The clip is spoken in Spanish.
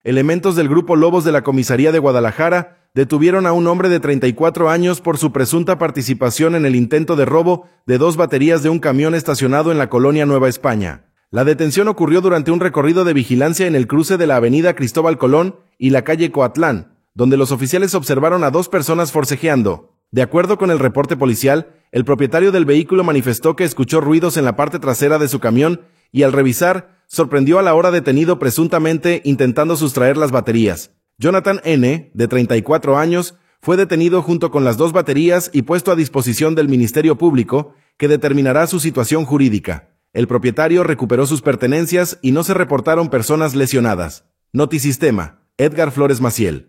Elementos del Grupo Lobos de la Comisaría de Guadalajara detuvieron a un hombre de 34 años por su presunta participación en el intento de robo de 2 baterías de un camión estacionado en la colonia Nueva España. La detención ocurrió durante un recorrido de vigilancia en el cruce de la avenida Cristóbal Colón y la calle Coatlán, donde los oficiales observaron a 2 personas forcejeando. De acuerdo con el reporte policial, el propietario del vehículo manifestó que escuchó ruidos en la parte trasera de su camión y al revisar, sorprendió al ahora detenido presuntamente intentando sustraer las baterías. Jonathan N., de 34 años, fue detenido junto con las 2 baterías y puesto a disposición del Ministerio Público, que determinará su situación jurídica. El propietario recuperó sus pertenencias y no se reportaron personas lesionadas. Notisistema, Edgar Flores Maciel.